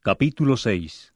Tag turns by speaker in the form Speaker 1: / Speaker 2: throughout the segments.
Speaker 1: Capítulo 6.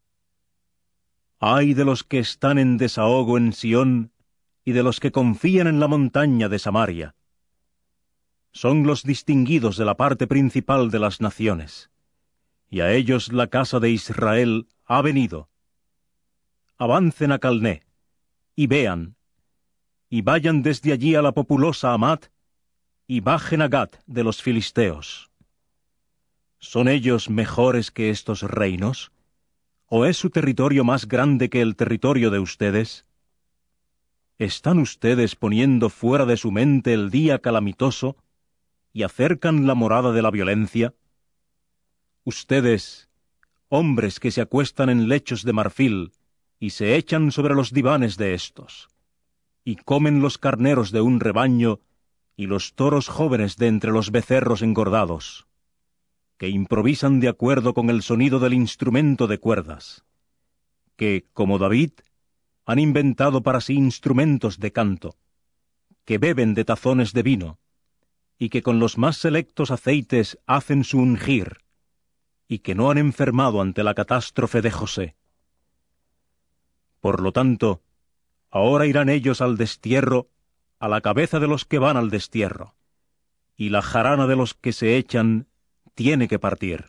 Speaker 1: Ay de los que están en desahogo en Sión, y de los que confían en la montaña de Samaria. Son los distinguidos de la parte principal de las naciones, y a ellos la casa de Israel ha venido. Avancen a Calné, y vean, y vayan desde allí a la populosa Hamat, y bajen a Gat de los filisteos. ¿Son ellos mejores que estos reinos? ¿O es su territorio más grande que el territorio de ustedes? ¿Están ustedes poniendo fuera de su mente el día calamitoso y acercan la morada de la violencia? Ustedes, hombres que se acuestan en lechos de marfil y se echan sobre los divanes de éstos, y comen los carneros de un rebaño y los toros jóvenes de entre los becerros engordados, que improvisan de acuerdo con el sonido del instrumento de cuerdas, que, como David, han inventado para sí instrumentos de canto, que beben de tazones de vino, y que con los más selectos aceites hacen su ungir, y que no han enfermado ante la catástrofe de José. Por lo tanto, ahora irán ellos al destierro, a la cabeza de los que van al destierro, y la jarana de los que se echan tiene que partir.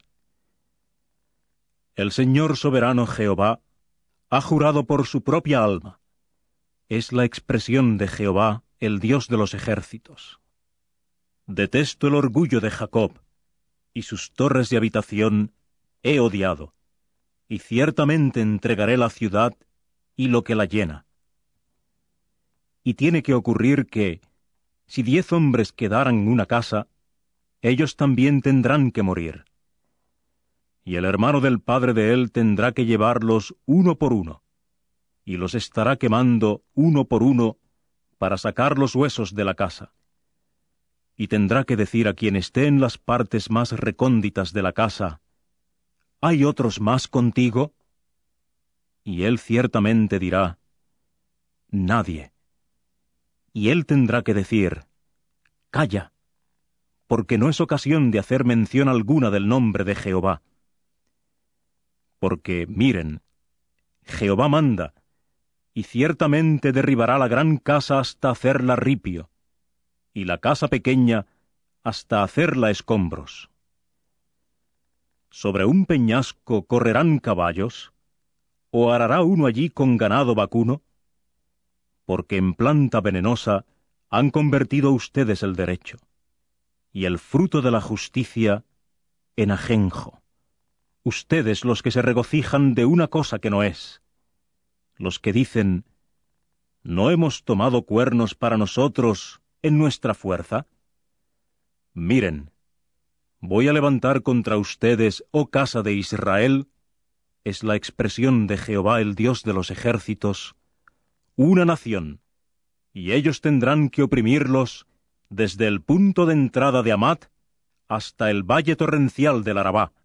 Speaker 1: El Señor soberano Jehová ha jurado por su propia alma. Es la expresión de Jehová, el Dios de los ejércitos. Detesto el orgullo de Jacob, y sus torres de habitación he odiado, y ciertamente entregaré la ciudad y lo que la llena. Y tiene que ocurrir que, si 10 hombres quedaran en una casa, ellos también tendrán que morir. Y el hermano del padre de él tendrá que llevarlos uno por uno, y los estará quemando uno por uno para sacar los huesos de la casa. Y tendrá que decir a quien esté en las partes más recónditas de la casa: ¿hay otros más contigo? Y él ciertamente dirá: nadie. Y él tendrá que decir: calla, porque no es ocasión de hacer mención alguna del nombre de Jehová. Porque, miren, Jehová manda, y ciertamente derribará la gran casa hasta hacerla ripio, y la casa pequeña hasta hacerla escombros. ¿Sobre un peñasco correrán caballos? ¿O arará uno allí con ganado vacuno? Porque en planta venenosa han convertido ustedes el derecho, y el fruto de la justicia en ajenjo. Ustedes los que se regocijan de una cosa que no es, los que dicen: ¿no hemos tomado cuernos para nosotros en nuestra fuerza? Miren, voy a levantar contra ustedes, oh casa de Israel, es la expresión de Jehová el Dios de los ejércitos, una nación, y ellos tendrán que oprimirlos desde el punto de entrada de Hamat hasta el valle torrencial del Arabá,